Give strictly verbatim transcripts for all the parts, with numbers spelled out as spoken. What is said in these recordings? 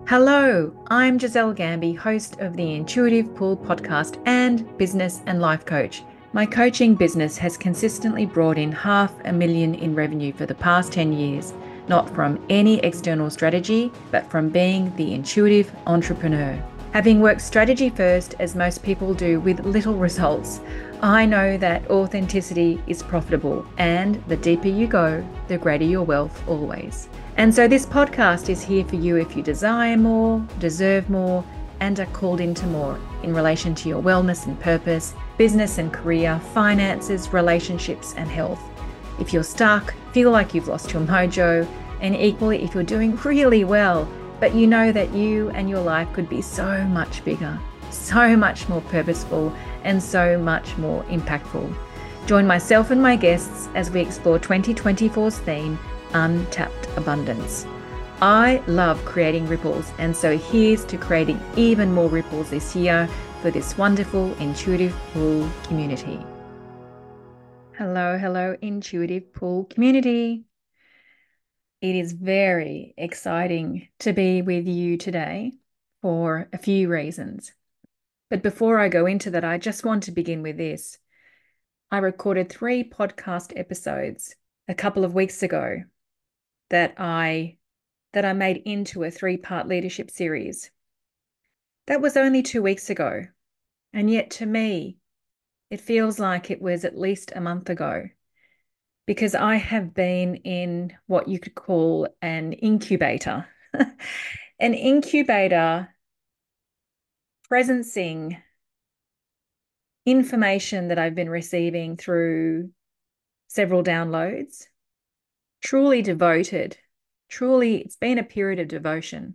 Hello, I'm Giselle Gamby, host of the Intuitive Pool podcast and business and life coach. My coaching business has consistently brought in half a million in revenue for the past ten years, not from any external strategy, but from being the intuitive entrepreneur. Having worked strategy first, as most people do, with little results, I know that authenticity is profitable, and the deeper you go, the greater your wealth always. And so this podcast is here for you if you desire more, deserve more, and are called into more in relation to your wellness and purpose, business and career, finances, relationships, and health. If you're stuck, feel like you've lost your mojo, and equally if you're doing really well, but you know that you and your life could be so much bigger, so much more purposeful, and so much more impactful. Join myself and my guests as we explore twenty twenty-four's theme, Untapped Abundance. I love creating ripples, and so here's to creating even more ripples this year for this wonderful Intuitive Pool community. Hello, hello, Intuitive Pool community. It is very exciting to be with you today for a few reasons. But before I go into that, I just want to begin with this. I recorded three podcast episodes a couple of weeks ago that I that I made into a three-part leadership series. That was only two weeks ago, and yet to me, it feels like it was at least a month ago, because I have been in what you could call an incubator. An incubator presencing information that I've been receiving through several downloads, truly devoted. Truly, it's been a period of devotion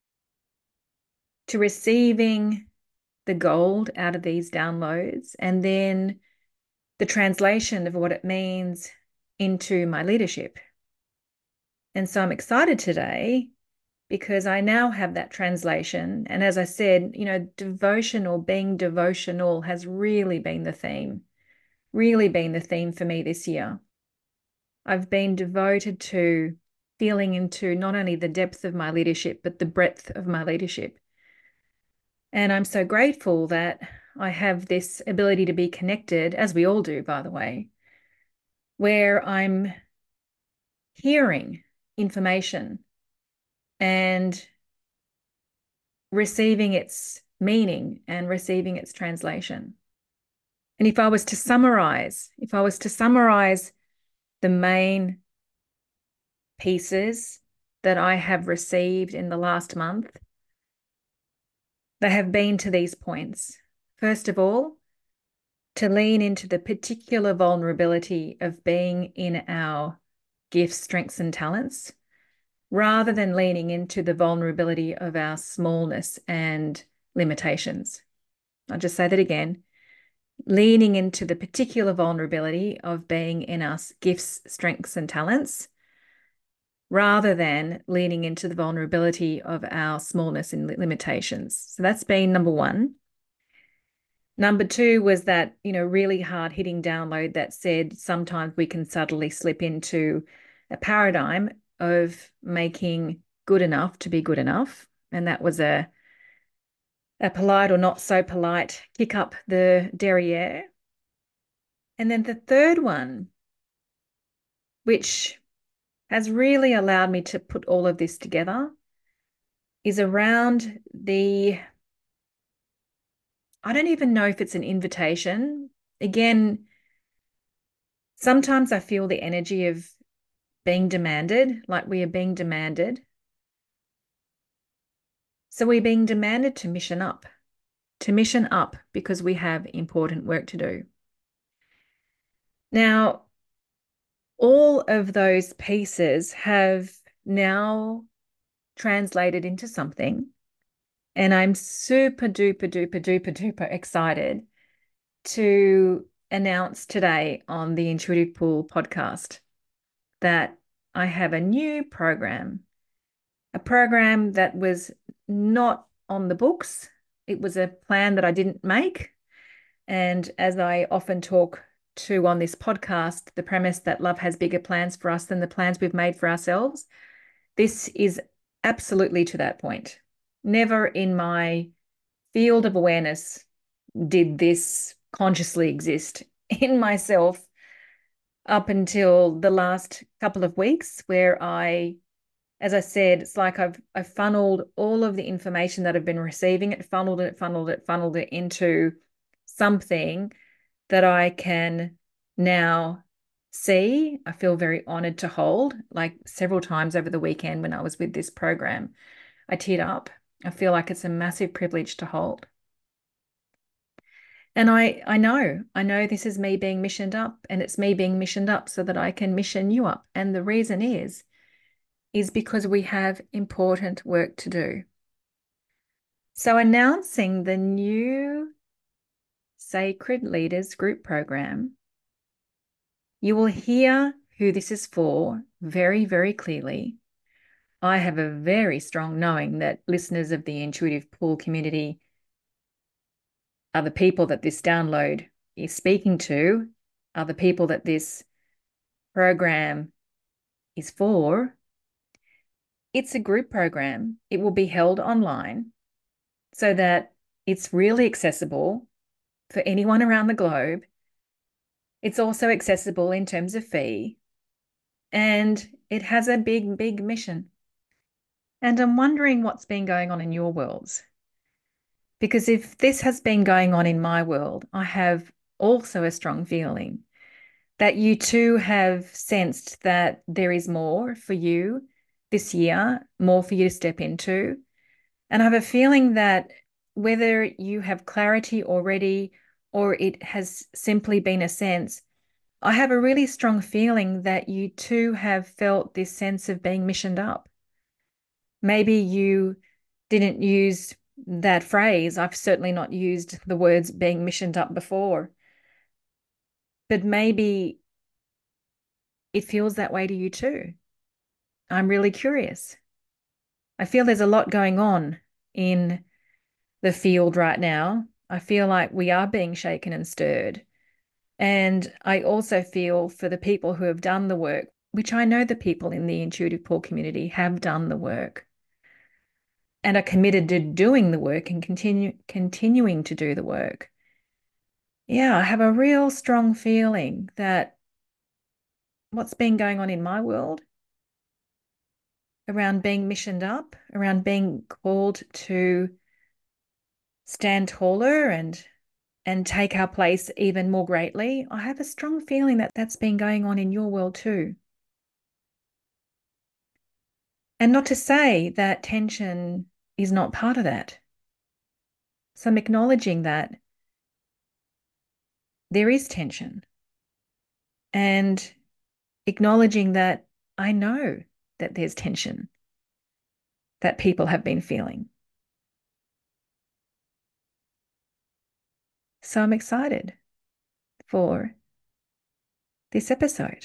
to receiving the gold out of these downloads and then the translation of what it means into my leadership. And so I'm excited today because I now have that translation. And as I said, you know, devotion or being devotional has really been the theme, really been the theme for me this year. I've been devoted to feeling into not only the depth of my leadership, but the breadth of my leadership. And I'm so grateful that I have this ability to be connected, as we all do, by the way, where I'm hearing information and receiving its meaning and receiving its translation. And if I was to summarize, if I was to summarize the main pieces that I have received in the last month, they have been to these points. First of all, to lean into the particular vulnerability of being in our gifts, strengths, and talents, rather than leaning into the vulnerability of our smallness and limitations. I'll just say that again. Leaning into the particular vulnerability of being in our gifts, strengths, and talents, rather than leaning into the vulnerability of our smallness and limitations. So that's been number one. Number two was that, you know, really hard hitting download that said sometimes we can subtly slip into a paradigm of making good enough to be good enough. And that was a, a polite or not so polite kick up the derriere. And then the third one, which has really allowed me to put all of this together, is around the, I don't even know if it's an invitation. Again, sometimes I feel the energy of being demanded, like we are being demanded. So we're being demanded to mission up, to mission up because we have important work to do. Now, all of those pieces have now translated into something, and I'm super duper duper duper duper excited to announce today on the Intuitive Pool podcast that I have a new program, a program that was not on the books. It was a plan that I didn't make. And as I often talk to on this podcast, the premise that love has bigger plans for us than the plans we've made for ourselves, this is absolutely to that point. Never in my field of awareness did this consciously exist in myself up until the last couple of weeks, where I, as I said, it's like I've I've funneled all of the information that I've been receiving, it funneled it, funneled it, funneled it into something that I can now see. I feel very honored to hold. Like several times over the weekend when I was with this program, I teared up. I feel like it's a massive privilege to hold. And I, I know, I know this is me being missioned up, and it's me being missioned up so that I can mission you up. And the reason is, is because we have important work to do. So announcing the new Sacred Leaders Group Program, you will hear who this is for very, very clearly. I have a very strong knowing that listeners of the Intuitive Pool community are the people that this download is speaking to, are the people that this program is for. It's a group program. It will be held online so that it's really accessible for anyone around the globe. It's also accessible in terms of fee, and it has a big, big mission. And I'm wondering what's been going on in your worlds. Because if this has been going on in my world, I have also a strong feeling that you too have sensed that there is more for you this year, more for you to step into. And I have a feeling that whether you have clarity already or it has simply been a sense, I have a really strong feeling that you too have felt this sense of being missioned up. Maybe you didn't use that phrase. I've certainly not used the words being missioned up before. But maybe it feels that way to you too. I'm really curious. I feel there's a lot going on in the field right now. I feel like we are being shaken and stirred. And I also feel for the people who have done the work, which I know the people in the Intuitive Pool community have done the work and are committed to doing the work and continue continuing to do the work. Yeah, I have a real strong feeling that what's been going on in my world around being missioned up, around being called to stand taller and and take our place even more greatly, I have a strong feeling that that's been going on in your world too. And not to say that tension is not part of that. So I'm acknowledging that there is tension and acknowledging that I know that there's tension that people have been feeling. So I'm excited for this episode.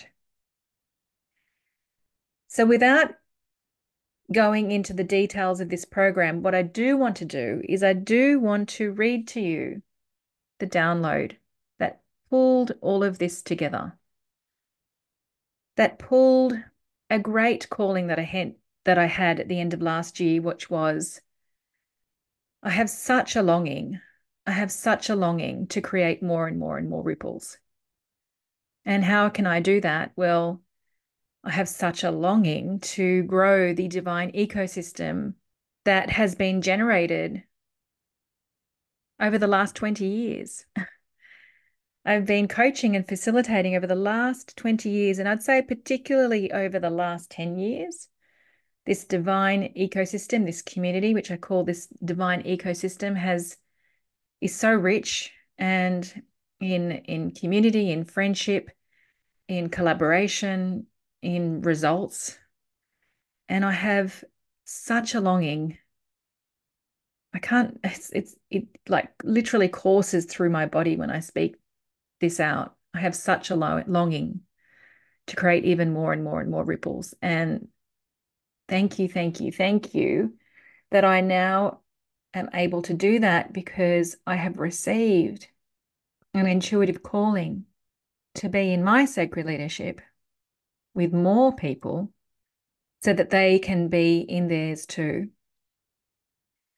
So without going into the details of this program, what I do want to do is I do want to read to you the download that pulled all of this together, that pulled a great calling that I had, that I had at the end of last year, which was, I have such a longing, I have such a longing to create more and more and more ripples. And how can I do that? Well, I have such a longing to grow the divine ecosystem that has been generated over the last twenty years. I've been coaching and facilitating over the last twenty years, and I'd say particularly over the last ten years. This divine ecosystem, this community, which I call this divine ecosystem, has is so rich, and in in community, in friendship, in collaboration, in results. And I have such a longing. I can't, it's, it's, it like literally courses through my body when I speak this out. I have such a longing to create even more and more and more ripples. And thank you, thank you, thank you that I now am able to do that, because I have received an intuitive calling to be in my sacred leadership with more people so that they can be in theirs too.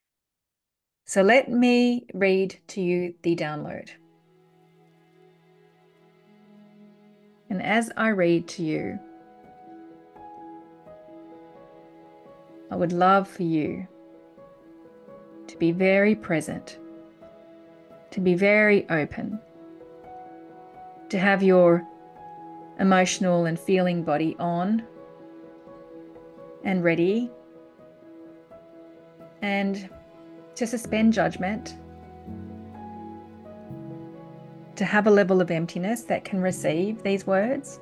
So let me read to you the download. And as I read to you, I would love for you to be very present, to be very open, to have your emotional and feeling body on and ready, and to suspend judgment, to have a level of emptiness that can receive these words.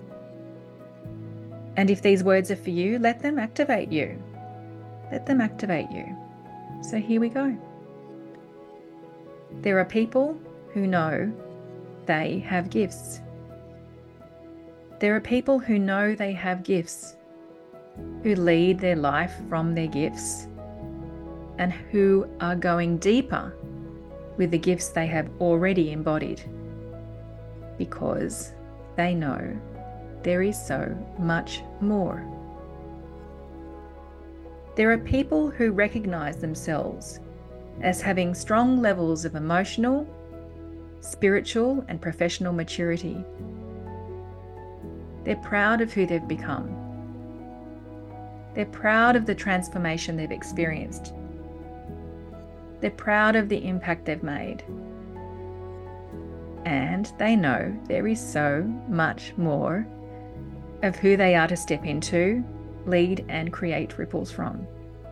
And if these words are for you, let them activate you. Let them activate you. So here we go. There are people who know they have gifts. There are people who know they have gifts, who lead their life from their gifts, and who are going deeper with the gifts they have already embodied, because they know there is so much more. There are people who recognize themselves as having strong levels of emotional, spiritual, and professional maturity. They're proud of who they've become. They're proud of the transformation they've experienced. They're proud of the impact they've made. And they know there is so much more of who they are to step into, lead, and create ripples from.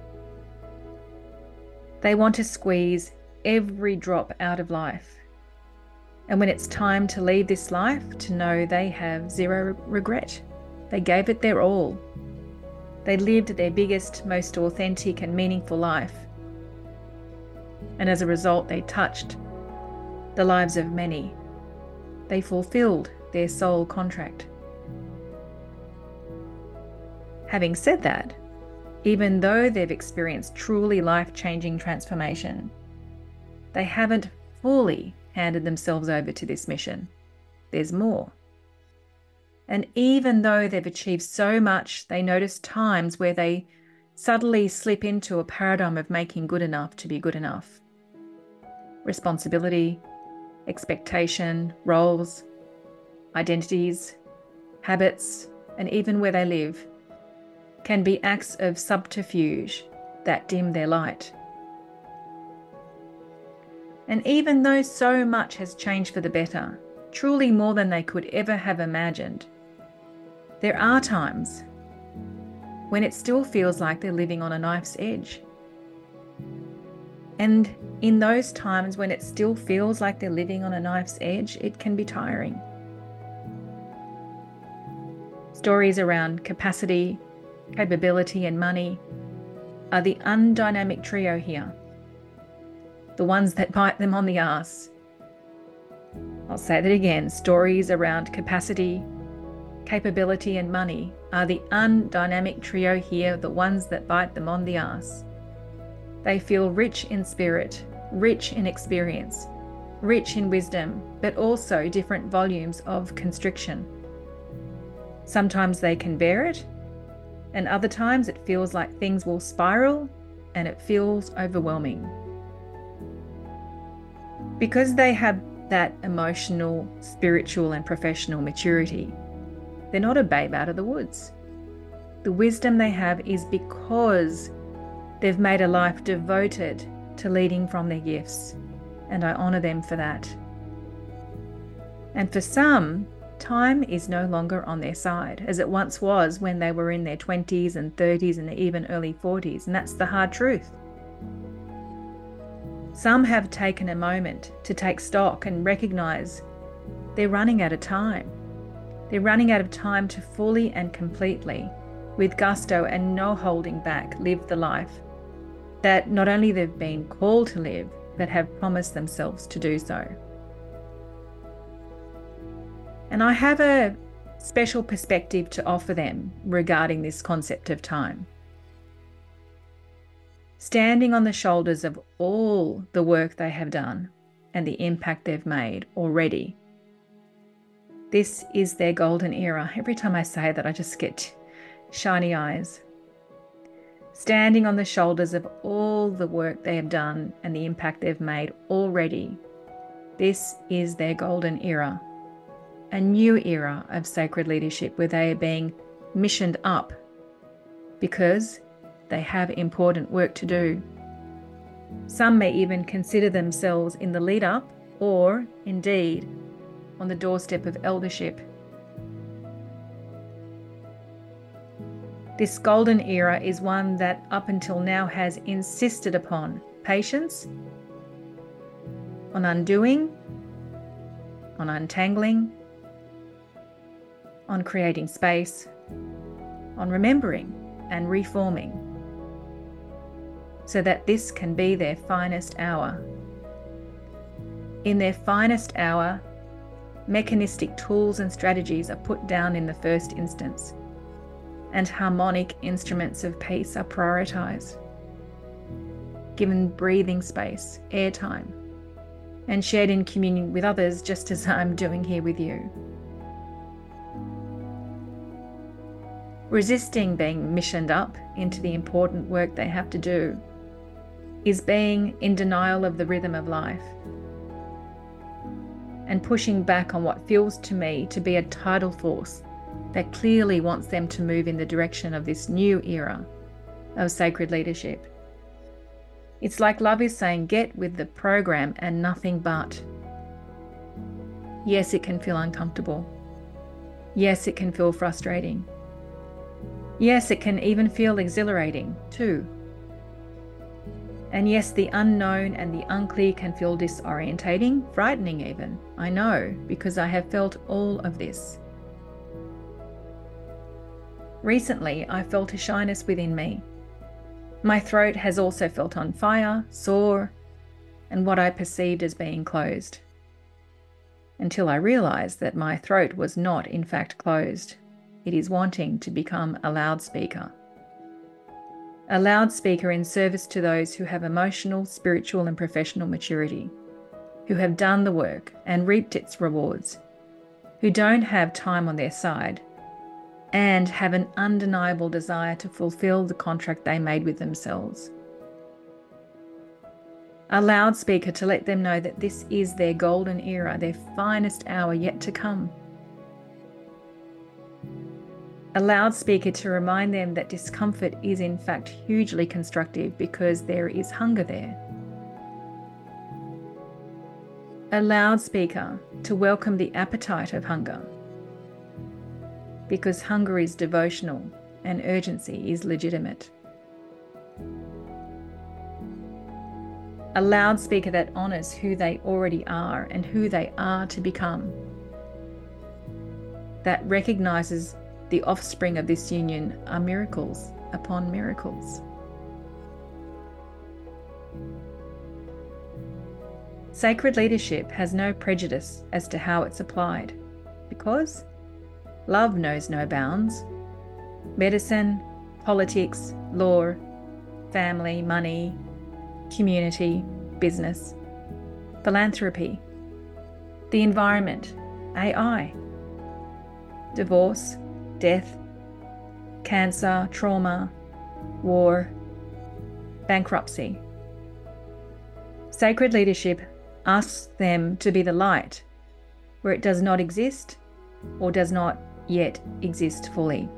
They want to squeeze every drop out of life. And when it's time to leave this life, to know they have zero regret. They gave it their all. They lived their biggest, most authentic and meaningful life. And as a result, they touched the lives of many. They fulfilled their soul contract. Having said that, even though they've experienced truly life-changing transformation, they haven't fully handed themselves over to this mission. There's more. And even though they've achieved so much, they notice times where they subtly slip into a paradigm of making good enough to be good enough. Responsibility, expectation, roles, identities, habits, and even where they live can be acts of subterfuge that dim their light. And even though so much has changed for the better, truly more than they could ever have imagined, there are times when it still feels like they're living on a knife's edge. And in those times when it still feels like they're living on a knife's edge, it can be tiring. Stories around capacity, capability, and money are the undynamic trio here. The ones that bite them on the arse. I'll say that again. Stories around capacity, capability, and money are the undynamic trio here, the ones that bite them on the arse. They feel rich in spirit, rich in experience, rich in wisdom, but also different volumes of constriction. Sometimes they can bear it, and other times it feels like things will spiral and it feels overwhelming. Because they have that emotional, spiritual, and professional maturity, they're not a babe out of the woods. The wisdom they have is because they've made a life devoted to leading from their gifts, and I honour them for that. And for some, time is no longer on their side, as it once was when they were in their twenties and thirties and even early forties, and that's the hard truth. Some have taken a moment to take stock and recognise they're running out of time. They're running out of time to fully and completely, with gusto and no holding back, live the life that not only they've been called to live, but have promised themselves to do so. And I have a special perspective to offer them regarding this concept of time. Standing on the shoulders of all the work they have done and the impact they've made already, this is their golden era. Every time I say that, I just get shiny eyes. standing on the shoulders of all the work they have done and the impact they've made already. This is their golden era, a new era of sacred leadership where they are being missioned up because they have important work to do. Some may even consider themselves in the lead up or, indeed, on the doorstep of eldership. This golden era is one that up until now has insisted upon patience, on undoing, on untangling, on creating space, on remembering and reforming, so that this can be their finest hour. In their finest hour, mechanistic tools and strategies are put down in the first instance, and harmonic instruments of peace are prioritised, given breathing space, airtime, and shared in communion with others, just as I'm doing here with you. Resisting being missioned up into the important work they have to do is being in denial of the rhythm of life and pushing back on what feels to me to be a tidal force that clearly wants them to move in the direction of this new era of sacred leadership. It's like love is saying, get with the program and nothing but. Yes, it can feel uncomfortable. Yes, it can feel frustrating. Yes, it can even feel exhilarating too. And yes, the unknown and the unclear can feel disorientating, frightening even. I know, because I have felt all of this. Recently, I felt a shyness within me. My throat has also felt on fire, sore, and what I perceived as being closed. Until I realised that my throat was not in fact closed. It is wanting to become a loudspeaker. A loudspeaker in service to those who have emotional, spiritual, and professional maturity, who have done the work and reaped its rewards, who don't have time on their side, and have an undeniable desire to fulfill the contract they made with themselves. A loudspeaker to let them know that this is their golden era, their finest hour yet to come. A loudspeaker to remind them that discomfort is in fact hugely constructive because there is hunger there. A loudspeaker to welcome the appetite of hunger, because hunger is devotional and urgency is legitimate. A loudspeaker that honours who they already are and who they are to become, that recognises the offspring of this union are miracles upon miracles. Sacred leadership has no prejudice as to how it's applied, because love knows no bounds. Medicine, politics, law, family, money, community, business, philanthropy, the environment, A I, divorce, death, cancer, trauma, war, bankruptcy. Sacred leadership asks them to be the light where it does not exist or does not yet exist fully.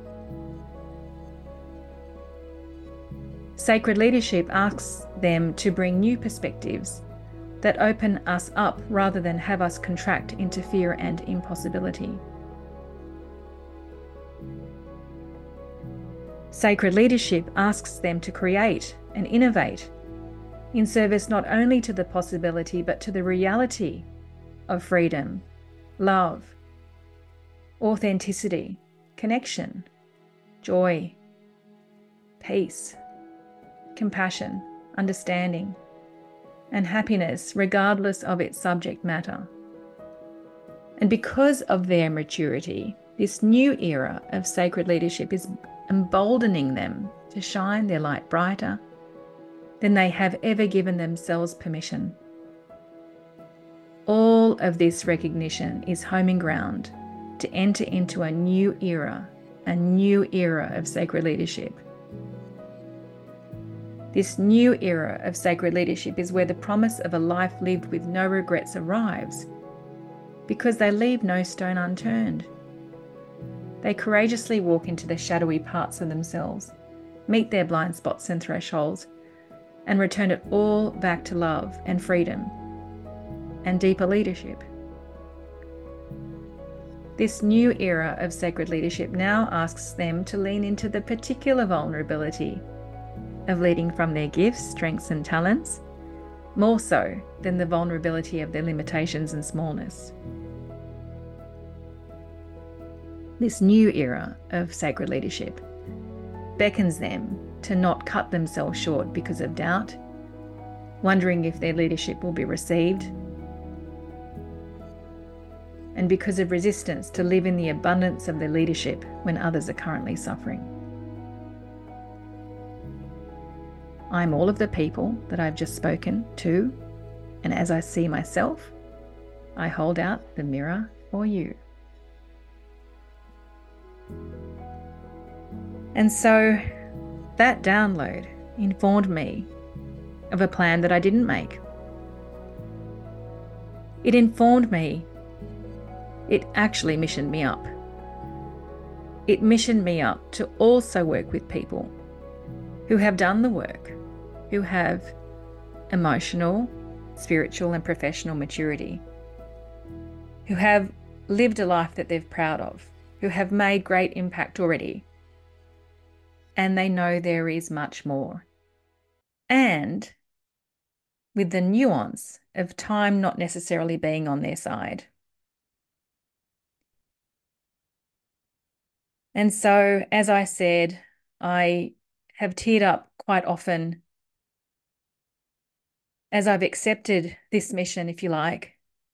Sacred leadership asks them to bring new perspectives that open us up rather than have us contract into fear and impossibility. Sacred leadership asks them to create and innovate in service not only to the possibility but to the reality of freedom, love, authenticity, connection, joy, peace, compassion, understanding, and happiness regardless of its subject matter. And because of their maturity, this new era of sacred leadership is emboldening them to shine their light brighter than they have ever given themselves permission. All of this recognition is homing ground to enter into a new era, a new era of sacred leadership. This new era of sacred leadership is where the promise of a life lived with no regrets arrives, because they leave no stone unturned. They courageously walk into the shadowy parts of themselves, meet their blind spots and thresholds, and return it all back to love and freedom and deeper leadership. This new era of sacred leadership now asks them to lean into the particular vulnerability of leading from their gifts, strengths, and talents, more so than the vulnerability of their limitations and smallness. This new era of sacred leadership beckons them to not cut themselves short because of doubt, wondering if their leadership will be received, and because of resistance to live in the abundance of their leadership when others are currently suffering. I'm all of the people that I've just spoken to, and as I see myself, I hold out the mirror for you. And so that download informed me of a plan that I didn't make. It informed me. It actually missioned me up. It missioned me up to also work with people who have done the work, who have emotional, spiritual, and professional maturity, who have lived a life that they're proud of, who have made great impact already, and they know there is much more. And with the nuance of time not necessarily being on their side. And so, as I said, I have teared up quite often as I've accepted this mission, if you like.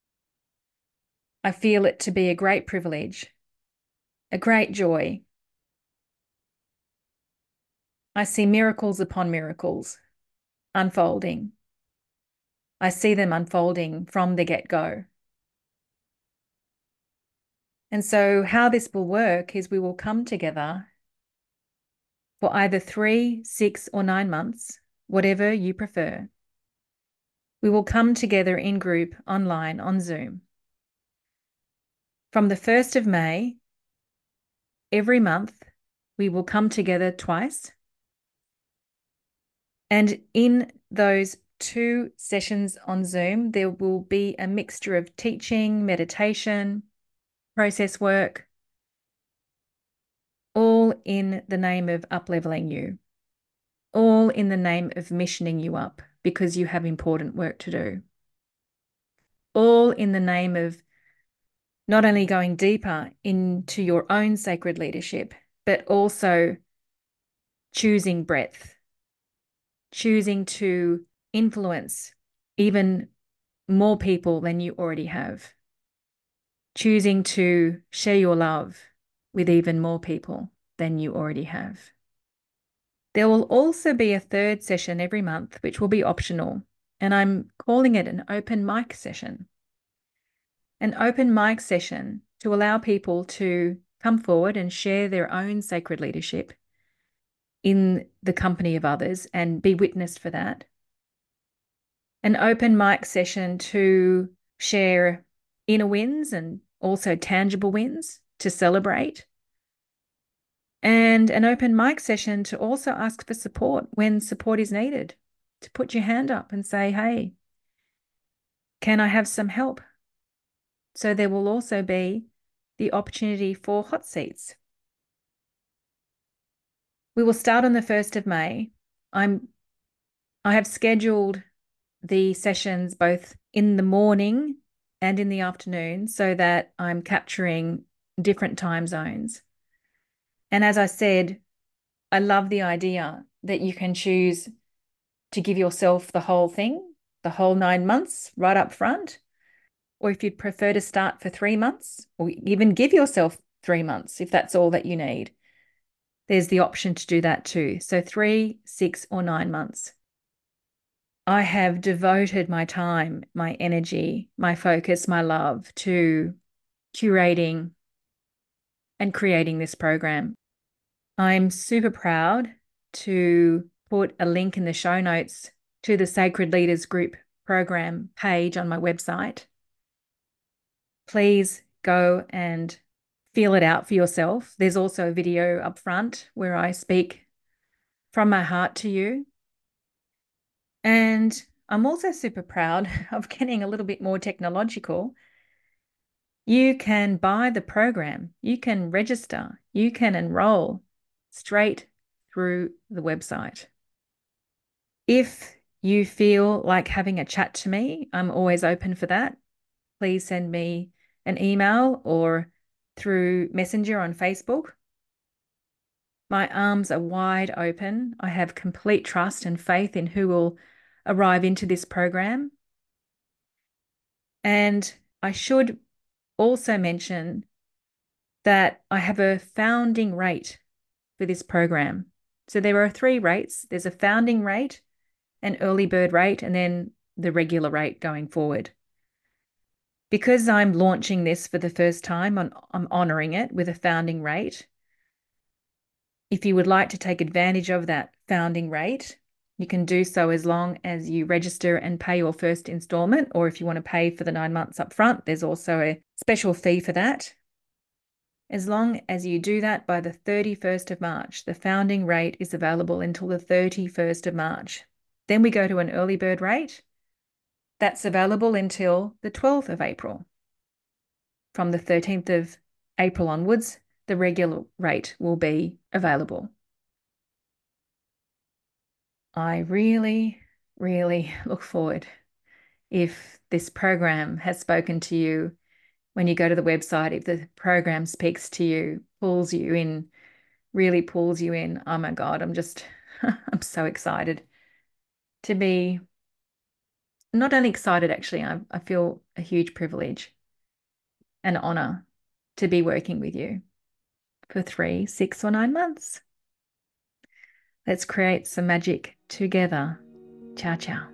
I feel it to be a great privilege, a great joy. I see miracles upon miracles unfolding. I see them unfolding from the get-go. And so how this will work is we will come together for either three, six, or nine months, whatever you prefer. We will come together in group, online, on Zoom. From the first of May, every month, we will come together twice. And in those two sessions on Zoom, there will be a mixture of teaching, meditation, process work, all in the name of up-leveling you, all in the name of missioning you up because you have important work to do, all in the name of not only going deeper into your own sacred leadership, but also choosing breadth, choosing to influence even more people than you already have, choosing to share your love with even more people than you already have. There will also be a third session every month, which will be optional, and I'm calling it an open mic session. An open mic session to allow people to come forward and share their own sacred leadership in the company of others and be witnessed for that. An open mic session to share inner wins and also tangible wins to celebrate. And an open mic session to also ask for support when support is needed, to put your hand up and say, hey, can I have some help? So there will also be the opportunity for hot seats. We will start on the first of May. I'm, I have scheduled the sessions both in the morning and in the afternoon so that I'm capturing different time zones. And as I said, I love the idea that you can choose to give yourself the whole thing, the whole nine months right up front. Or if you'd prefer to start for three months, or even give yourself three months, if that's all that you need, there's the option to do that too. So three, six, or nine months. I have devoted my time, my energy, my focus, my love to curating and creating this program. I'm super proud to put a link in the show notes to the Sacred Leaders Group program page on my website. Please go and feel it out for yourself. There's also a video up front where I speak from my heart to you. And I'm also super proud of getting a little bit more technological. You can buy the program, you can register, you can enroll straight through the website. If you feel like having a chat to me, I'm always open for that. Please send me an email or through Messenger on Facebook. My arms are wide open. I have complete trust and faith in who will arrive into this program. And I should also mention that I have a founding rate for this program. So there are three rates. There's a founding rate, an early bird rate, and then the regular rate going forward. Because I'm launching this for the first time, I'm, I'm honouring it with a founding rate. If you would like to take advantage of that founding rate, you can do so as long as you register and pay your first instalment, or if you want to pay for the nine months up front, there's also a special fee for that. As long as you do that by the thirty-first of March, the founding rate is available until the thirty-first of March. Then we go to an early bird rate. That's available until the twelfth of April. From the thirteenth of April onwards, the regular rate will be available. I really, really look forward if this program has spoken to you when you go to the website, if the program speaks to you, pulls you in, really pulls you in. Oh my God, I'm just, I'm so excited to be, not only excited actually, I, I feel a huge privilege and honor to be working with you for three, six or nine months. Let's create some magic together. Ciao, ciao.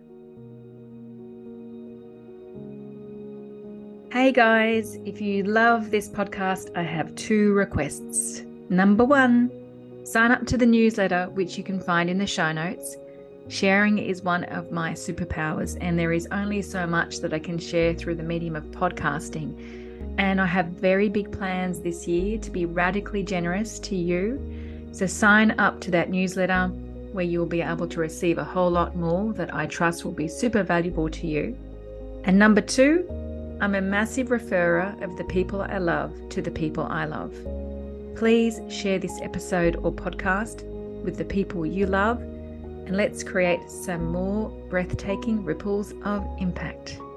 Hey guys, if you love this podcast, I have two requests. Number one, sign up to the newsletter, which you can find in the show notes. Sharing is one of my superpowers, and there is only so much that I can share through the medium of podcasting. And I have very big plans this year to be radically generous to you. So sign up to that newsletter where you'll be able to receive a whole lot more that I trust will be super valuable to you. And number two, I'm a massive referrer of the people I love to the people I love. Please share this episode or podcast with the people you love, and let's create some more breathtaking ripples of impact.